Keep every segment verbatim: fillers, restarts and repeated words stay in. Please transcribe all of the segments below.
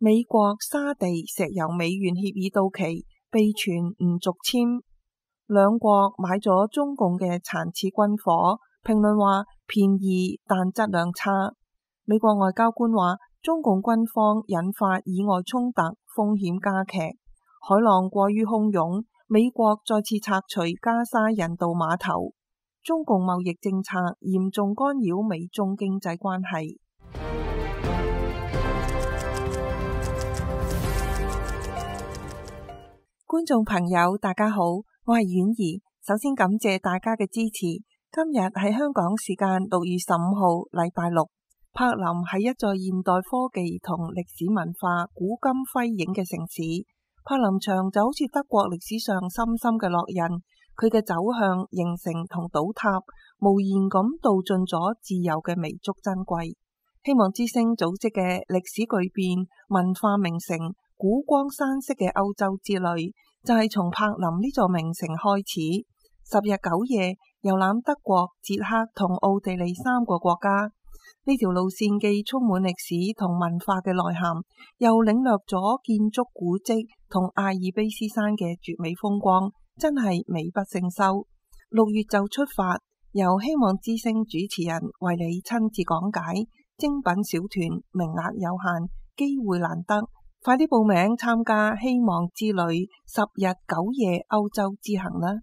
美國沙地石油美元協議到期，被傳唔續簽。兩國買咗中共嘅殘次軍火，評論話便宜但質量差。美國外交官話，中共軍方引發以外衝突風險加劇，海浪過於洶湧，美國再次拆除加沙人道碼頭，中共貿易政策嚴重干擾美中經濟關係。觀眾朋友大家好，我係婉兒，首先感謝大家嘅支持。今日係香港時間六月十五號禮拜六。柏林係一座現代科技同歷史文化古今輝映嘅城市。柏林牆就好似德國歷史上深深嘅烙印，佢嘅走向、形成同倒塌，無言咁道盡咗自由嘅彌足珍貴。希望之星組織嘅歷史巨變、文化名城、古光山色嘅歐洲之旅，就係從柏林呢座名城開始，十日九夜遊覽德國、捷克同奧地利三個國家。呢條路線既充滿歷史同文化嘅內涵，又領略咗建築古蹟同阿爾卑斯山嘅絕美風光，真係美不勝收。六月就出發，由希望之星主持人為你親自講解，精品小團，名額有限，機會難得，快啲報名參加希望之旅十日九夜歐洲之行啦！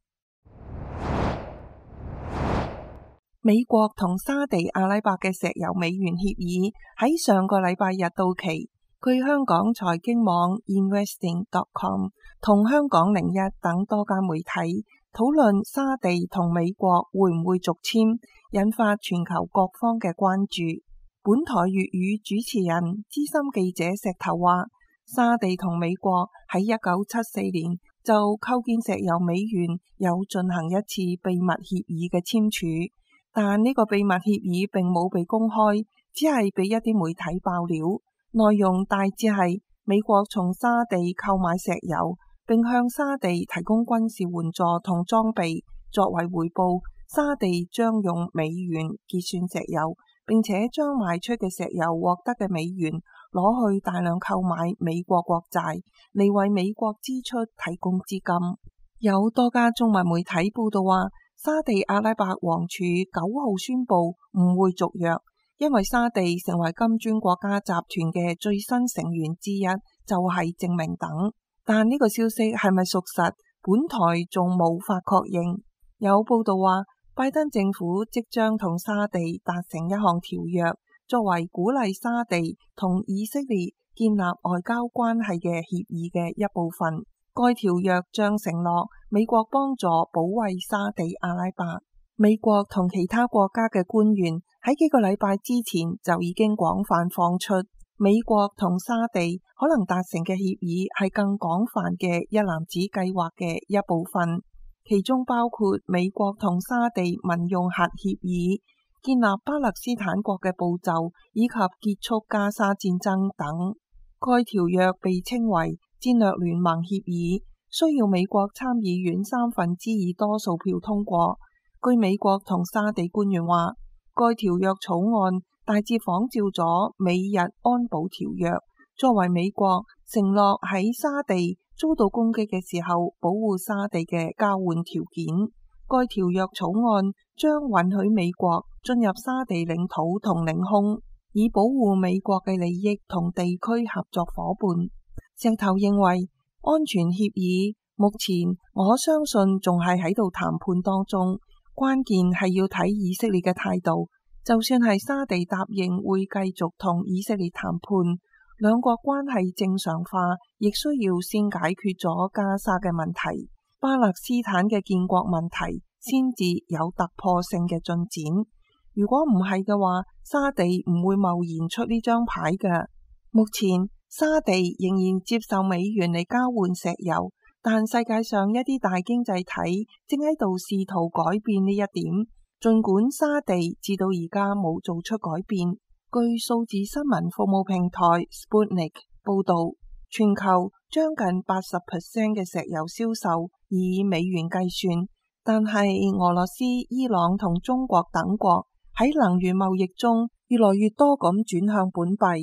美國同沙地阿拉伯嘅石油美元協議喺上個禮拜日到期。據香港財經網 investing dot com 同香港零一等多間媒體討論沙地同美國會唔會續簽，引發全球各方嘅關注。本台粵語主持人資深記者石頭話，沙地同美國喺一九七四年就構建石油美元有進行一次秘密協議嘅簽署。但呢個秘密協議並冇被公開，只係被一啲媒體爆料。內容大致係美國從沙地購買石油，並向沙地提供軍事援助同裝備，作為回報，沙地將用美元結算石油，並且將賣出嘅石油獲得嘅美元攞去大量購買美國國債，嚟為美國支出提供資金。有多家中文媒體報道話，沙地阿拉伯王儲九號宣布唔會續約，因為沙地成為金磚國家集團嘅最新成員之一，就係證明等。但呢個消息係咪屬實，本台仲無法確認。有報道話，拜登政府即將同沙地達成一項條約，作為鼓勵沙地同以色列建立外交關係嘅協議嘅一部分。該條約將承諾美國幫助保衛沙地阿拉伯。美國同其他國家嘅官員喺幾個禮拜之前就已經廣泛放出，美國同沙地可能達成嘅協議係更廣泛嘅一籃子計劃嘅一部分，其中包括美國同沙地民用核協議、建立巴勒斯坦國嘅步驟以及結束加沙戰爭等。該條約被稱為戰略聯盟協議，需要美國參議院三分之二多數票通過。據美國同沙地官員話，該條約草案大致仿照咗美日安保條約，作為美國承諾喺沙地遭到攻擊嘅時候保護沙地嘅交換條件。該條約草案將允許美國進入沙地領土同領空，以保護美國嘅利益同地區合作夥伴。石頭認為，安全協議目前我相信仲係喺度談判當中，關鍵係要睇以色列嘅態度。就算係沙地答應會繼續同以色列談判，兩國關係正常化，亦需要先解決咗加沙嘅問題，巴勒斯坦嘅建國問題先至有突破性嘅進展。如果唔係嘅話，沙地唔會貿然出呢張牌嘅。目前沙地仍然接受美元嚟交換石油，但世界上一啲大經濟體正喺度試圖改變呢一點。儘管沙地至到而家冇做出改變，據數字新聞服務平台 Sputnik 報道，全球將近 百分之八十 嘅石油銷售以美元計算，但係俄羅斯、伊朗同中國等國喺能源貿易中越來越多咁轉向本幣。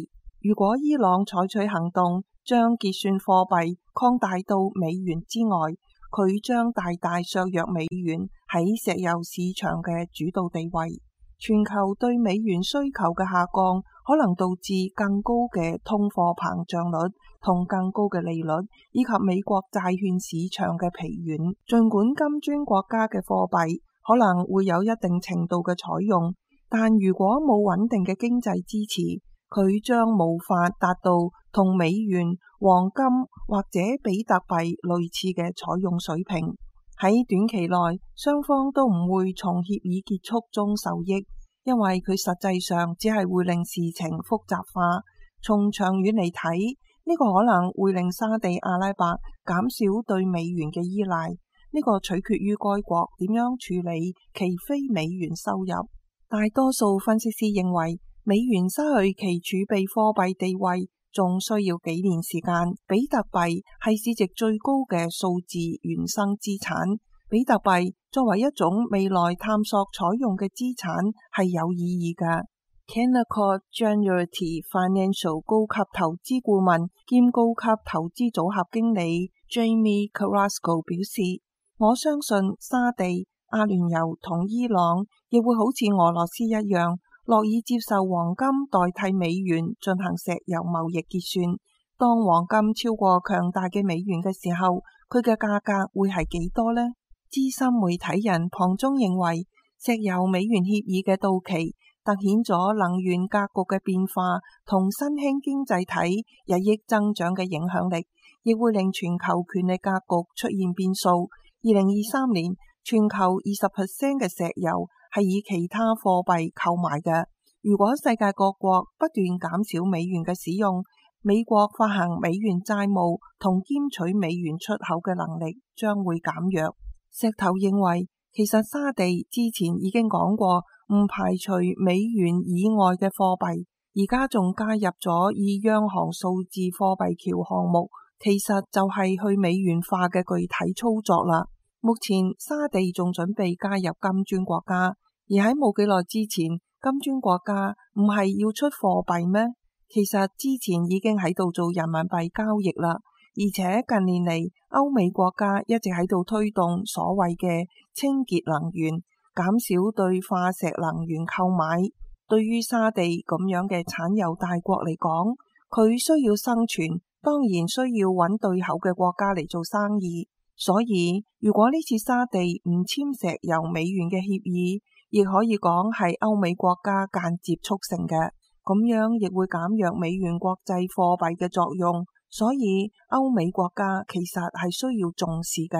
如果伊朗採取行動，將結算貨幣擴大到美元之外，佢將大大削弱美元喺石油市場嘅主導地位。全球對美元需求嘅下降，可能導致更高嘅通貨膨脹率同更高嘅利率，以及美國債券市場嘅疲軟。儘管金磚國家嘅貨幣可能會有一定程度嘅採用，但如果冇穩定嘅經濟支持，佢將無法達到同美元、黃金或者比特幣類似嘅採用水平。喺短期內，雙方都唔會從協議結束中受益，因為佢實際上只係會令事情複雜化。從長遠嚟睇，呢個可能會令沙地阿拉伯減少對美元嘅依賴。呢個取決於該國點樣處理其非美元收入。大多數分析師認為，美元失去其儲備貨幣地位仲需要幾年時間。比特幣係市值最高嘅數字原生資產，比特幣作為一種未來探索採用嘅資產係有意義嘅。Canaccord Genuity Financial 高級投資顧問兼高級投資組合經理 Jamie Carrasco 表示，我相信沙地、阿聯酋同伊朗亦會好似俄羅斯一樣，樂意接受黃金代替美元進行石油貿易結算。當黃金超過強大嘅美元嘅時候，佢嘅價格會係幾多呢？資深媒體人龐中認為，石油美元協議嘅到期凸顯咗能源格局嘅變化同新興經濟體日益增長嘅影響力，亦會令全球權力格局出現變數。二零二三年，全球二十 percent 嘅石油係以其他貨幣購買嘅。如果世界各國不斷減少美元嘅使用，美國發行美元債務同兼取美元出口嘅能力將會減弱。石頭認為，其實沙地之前已經講過，唔排除美元以外嘅貨幣，而家仲加入咗以央行數字貨幣橋項目，其實就係去美元化嘅具體操作啦。目前沙地仲準備加入金磚國家，而喺冇幾耐之前，金磚國家唔係要出貨幣咩？其實之前已經喺度做人民幣交易啦，而且近年嚟歐美國家一直喺度推動所謂嘅清潔能源，減少對化石能源購買。對於沙地咁樣嘅產油大國嚟講，佢需要生存，當然需要揾對口嘅國家嚟做生意。所以如果呢次沙地唔簽石油美元嘅協議，亦可以講係歐美國家間接促成嘅，咁樣亦會減弱美元國際貨幣嘅作用。所以歐美國家其實係需要重視嘅。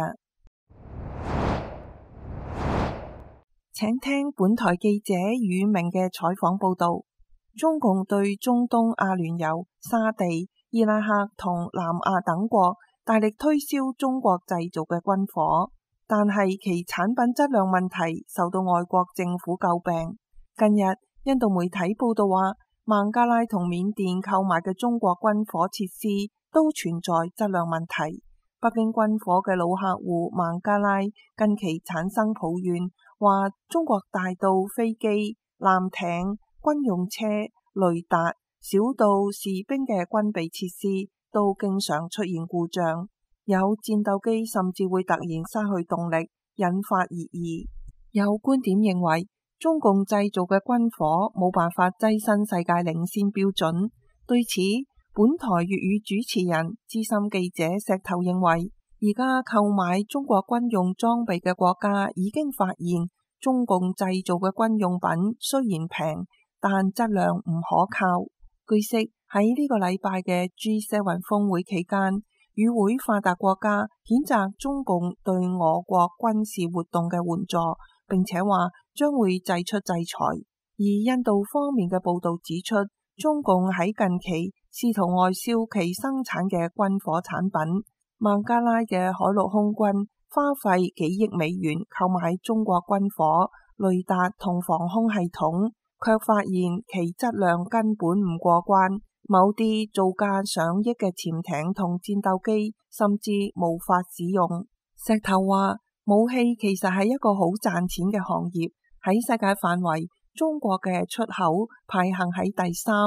請聽本台記者宇明嘅採訪報道。中共對中東阿聯酋、沙地、伊拉克同南亞等國大力推銷中國製造嘅軍火，但係其產品質量問題受到外國政府詬病。近日，印度媒體報道話，孟加拉同緬甸購買嘅中國軍火設施都存在質量問題。北京軍火嘅老客戶孟加拉近期產生抱怨，話中國大到飛機、艦艇、軍用車、雷達，小到士兵嘅軍備設施都經常出現故障，有戰鬥機甚至會突然失去動力，引發熱議。有觀點認為，中共製造嘅軍火冇辦法躋身世界領先標準。對此，本台粵語主持人資深記者石頭認為，而家購買中國軍用裝備嘅國家已經發現，中共製造嘅軍用品雖然平，但質量唔可靠。據悉，喺呢個禮拜嘅 G 七 峰會期間，與會發達國家譴責中共對俄國軍事活動嘅援助，並且話將會祭出制裁。而印度方面嘅報道指出，中共喺近期試圖外銷其生產嘅軍火產品。孟加拉嘅海陸空軍花費幾億美元購買中國軍火、雷達同防空系統，卻發現其質量根本唔過關，某啲造價上億嘅潛艇同戰鬥機甚至無法使用。石頭話，武器其實係一個好賺錢嘅行業，喺世界範圍，中國嘅出口排行喺第三，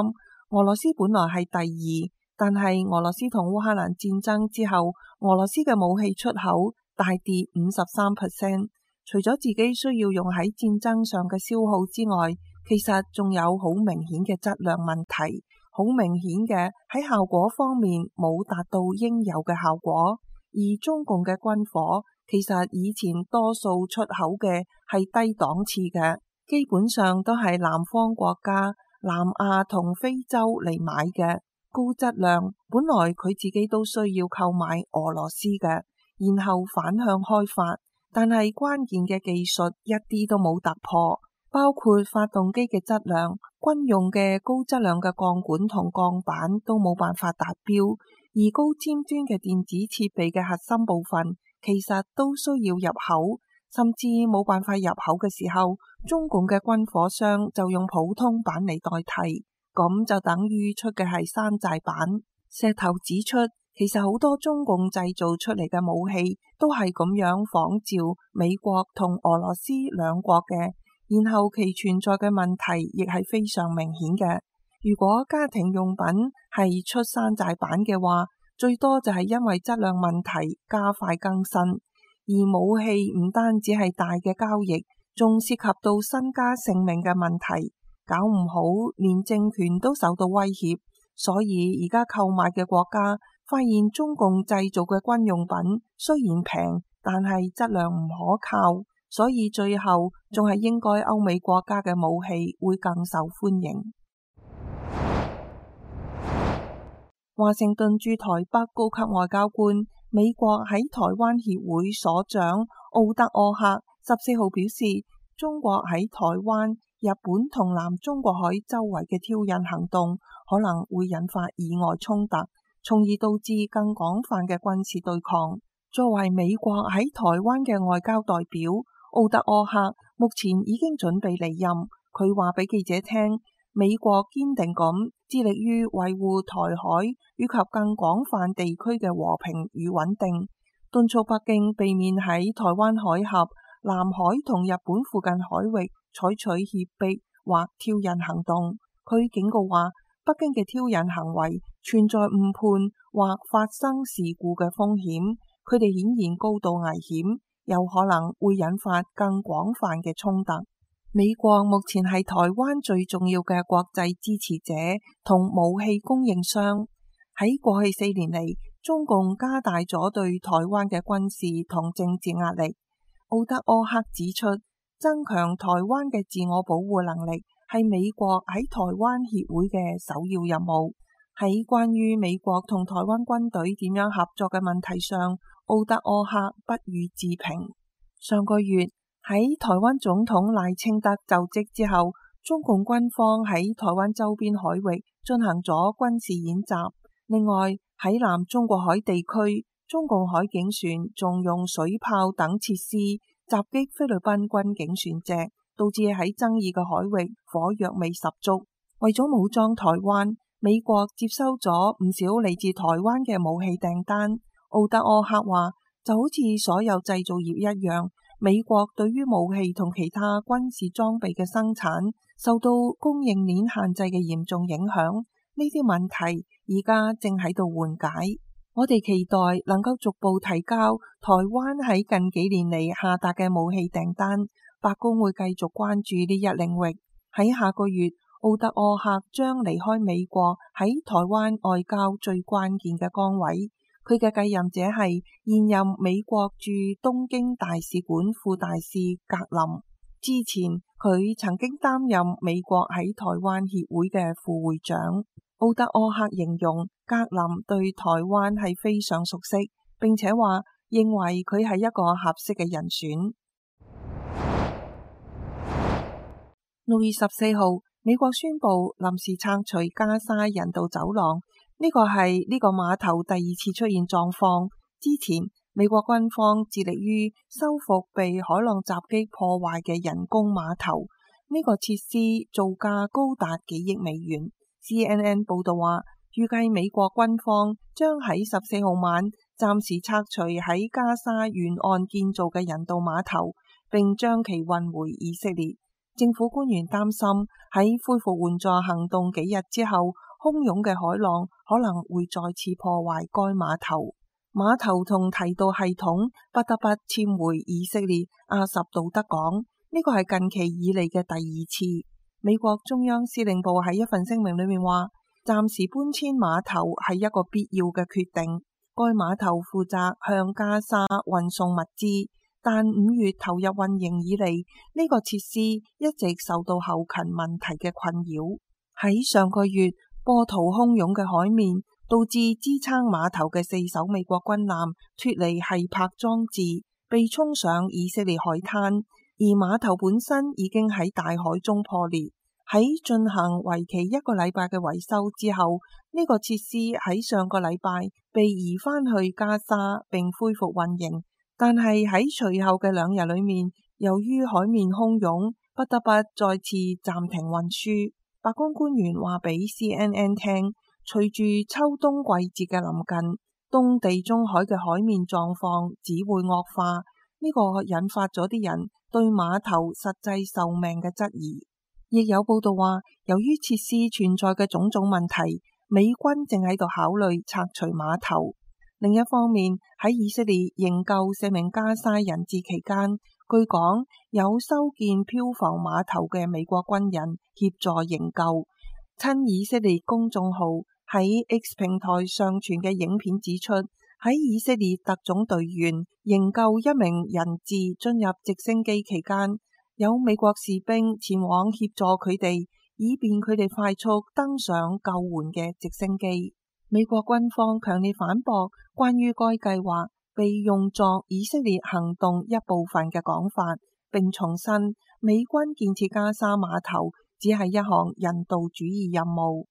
俄羅斯本來係第二，但係俄羅斯同烏克蘭戰爭之後，俄羅斯嘅武器出口大跌五十三 percent。除咗自己需要用喺戰爭上嘅消耗之外，其實仲有好明顯嘅質量問題，好明顯嘅喺效果方面冇達到應有嘅效果。而中共嘅軍火其實以前多數出口嘅係低檔次嘅，基本上都係南方國家、南亞同非洲嚟買嘅高質量，本來佢自己都需要購買俄羅斯嘅，然後反向開發。但係關鍵嘅技術一啲都冇突破，包括發動機嘅質量、軍用嘅高質量嘅鋼管同鋼板都冇辦法達標，而高尖端嘅電子設備嘅核心部分其實都需要入口，甚至冇辦法入口嘅時候，中共嘅軍火商就用普通板嚟代替，咁就等於出嘅係山寨版。石頭指出，其實好多中共製造出嚟嘅武器都係咁樣仿照美國同俄羅斯兩國嘅，然後其存在嘅問題亦係非常明顯嘅。如果家庭用品係出山寨版嘅話，最多就係因為質量問題加快更新，而武器唔單止係大嘅交易，仲涉及到身家性命嘅問題，搞唔好連政權都受到威脅。所以而家購買嘅國家發現中共製造嘅軍用品雖然平，但係質量唔可靠，所以最後仲係應該歐美國家嘅武器會更受歡迎。華盛頓駐台北高級外交官、美國喺台灣協會所長奧德柯克十四號表示，中國喺台灣、日本同南中國海周圍嘅挑釁行動可能會引發意外衝突，從而導致更廣泛嘅軍事對抗。作為美國喺台灣嘅外交代表，奧德柯克目前已經準備離任。佢話俾記者聽，美國堅定咁致力於維護台海以及更廣泛地區嘅和平與穩定，敦促北京避免喺台灣海峽、南海同日本附近海域採取脅迫或挑釁行動。佢警告話，北京嘅挑釁行為存在誤判或發生事故嘅風險，佢哋顯然高度危險，有可能會引發更廣泛嘅衝突。美國目前係台灣最重要嘅國際支持者同武器供應商。喺過去四年嚟，中共加大咗對台灣嘅軍事同政治壓力。奧德柯克指出，增強台灣嘅自我保護能力係美國喺台灣協會嘅首要任務。喺關於美國同台灣軍隊點樣合作嘅問題上，奧德柯克不予置評。上個月喺台灣總統賴清德就職之後，中共軍方喺台灣周邊海域進行咗軍事演習。另外喺南中國海地區，中共海警船仲用水炮等設施襲擊菲律賓軍警船隻，導致喺爭議嘅海域火藥味十足。為咗武裝台灣，美國接收咗唔少嚟自台灣嘅武器訂單。奧德柯克話，就好似所有製造業一樣，美國對於武器同其他軍事裝備嘅生產受到供應鏈限制嘅嚴重影響，呢啲問題而家正喺度緩解。我哋期待能夠逐步提交台灣喺近幾年嚟下達嘅武器訂單，白宮會繼續關注呢一領域。喺下個月，奧德柯克將離開美國喺台灣外交最關鍵嘅崗位。佢嘅繼任者係現任美國駐東京大使館副大使格林。之前佢曾經擔任美國喺台灣協會嘅副會長。奧德柯克形容格林對台灣係非常熟悉，並且話認為佢係一個合適嘅人選。六月十四號，美國宣布臨時拆除加沙人道走廊。呢個係呢個碼頭第二次出現狀況。之前美國軍方致力於修復被海浪襲擊破壞嘅人工碼頭，呢個設施造價高達幾億美元。C N N 報道話，預計美國軍方將喺十四號晚暫時拆除喺加沙沿岸建造嘅人道碼頭，並將其運回以色列。政府官員擔心喺恢復援助行動幾日之後， 洶湧嘅海浪可能會再次破壞該碼頭。碼頭同堤道系統不得不遷回以色列阿什杜德港，呢個係近期以嚟嘅第二次。美國中央司令部喺一份聲明裏面話，暫時搬遷碼頭係一個必要嘅決定。該碼頭負責向加沙運送物資，但五月投入運營以嚟，呢個設施一直受到後勤問題嘅困擾。喺上個月，波濤洶湧嘅海面導致支撐碼頭嘅四艘美國軍艦脫離繫泊裝置，被沖上以色列海灘，而碼頭本身已經喺大海中破裂。喺進行為期一個禮拜嘅維修之後，呢個設施喺上個禮拜被移返去加沙並恢復運營，但係喺隨後嘅兩日裏面，由於海面洶湧，不得不再次暫停運輸。白宮官員話俾 C N N 聽，隨住秋冬季節嘅臨近，東地中海嘅海面狀況只會惡化，呢個引發咗啲人對碼頭實際壽命嘅質疑。亦有報道話，由於設施存在嘅種種問題，美軍正喺度考慮拆除碼頭。另一方面，喺以色列營救四名加沙人質期間，據講有修建漂浮碼頭嘅美國軍人協助營救。親以色列公眾號喺 X 平台上傳嘅影片指出，喺以色列特種隊員營救一名人質進入直升機期間，有美國士兵前往協助佢哋，以便佢哋快速登上救援嘅直升機。美國軍方強烈反駁關於該計劃被用作以色列行動一部分嘅講法，並重申美軍建設加沙碼頭只係一項人道主義任務。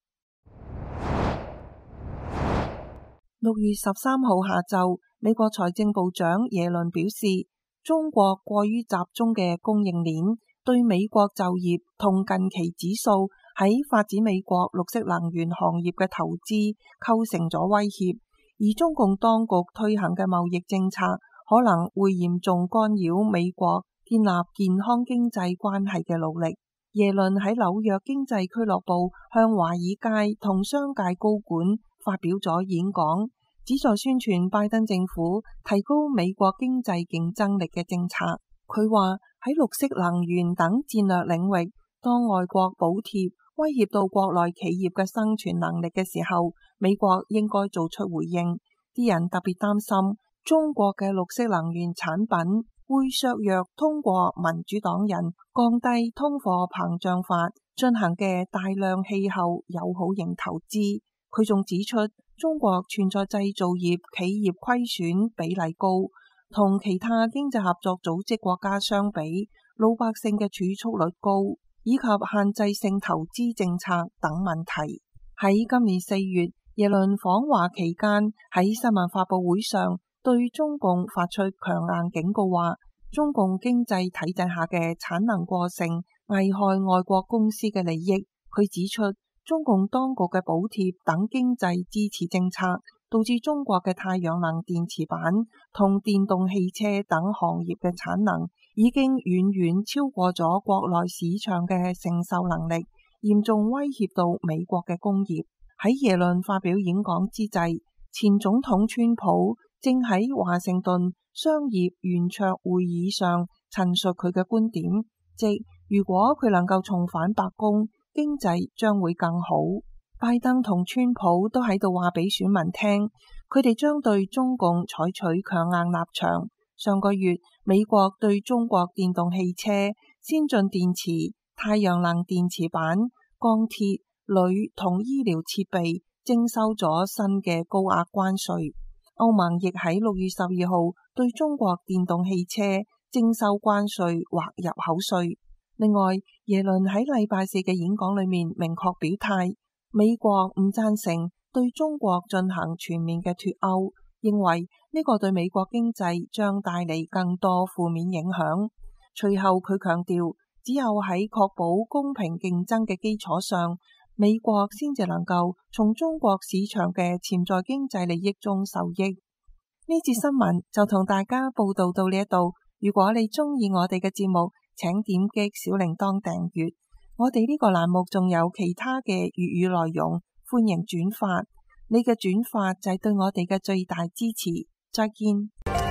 六月十三號下晝，美國財政部長耶倫表示，中國過於集中嘅供應鏈對美國就業同近期指數喺發展美國綠色能源行業嘅投資構成咗威脅，而中共當局推行嘅貿易政策可能會嚴重干擾美國建立健康經濟關係嘅努力。耶倫喺紐約經濟俱樂部向華爾街同商界高管發表咗演講，旨在宣傳拜登政府提高美國經濟競爭力嘅政策。佢話喺綠色能源等戰略領域，當外國補貼威脅到國內企業嘅生存能力嘅時候，美國應該做出回應。啲人特別擔心中國嘅綠色能源產品會削弱通過民主黨人降低通貨膨脹法進行嘅大量氣候友好型投資。佢仲指出，中國存在製造業企業虧損比例高，同其他經濟合作組織國家相比，老百姓嘅儲蓄率高，以及限制性投資政策等問題。喺今年四月，耶倫訪華期間喺新聞發佈會上對中共發出強硬警告，話中共經濟體制下嘅產能過剩危害外國公司嘅利益。佢指出，中共當局嘅補貼等經濟支持政策，導致中國嘅太陽能電池板同電動汽車等行業嘅產能已經遠遠超過咗國內市場嘅承受能力，嚴重威脅到美國嘅工業。喺耶倫發表演講之際，前總統川普正喺華盛頓商業圓桌會議上陳述佢嘅觀點，即如果佢能夠重返白宮，經濟將會更好。拜登同川普都喺度話俾選民聽，佢哋將對中共採取強硬立場。上個月，美國對中國電動汽車、先進電池、太陽能電池板、鋼鐵、鋁同醫療設備徵收咗新嘅高額關稅。歐盟亦喺六月十二號對中國電動汽車徵收關稅或入口稅。另外，耶倫喺禮拜四嘅演講裏面明確表態，美國唔贊成對中國進行全面嘅脫歐，認為呢個對美國經濟將帶嚟更多負面影響。隨後佢強調，只有喺確保公平競爭嘅基礎上，美國先至能夠從中國市場嘅潛在經濟利益中受益。呢節新聞就同大家報道到呢一度。如果你鍾意我哋嘅節目，請點擊小鈴鐺訂閱。我哋呢個欄目仲有其他嘅粵語內容， 歡迎轉發，你嘅轉發就係對我哋嘅最大支持。再見。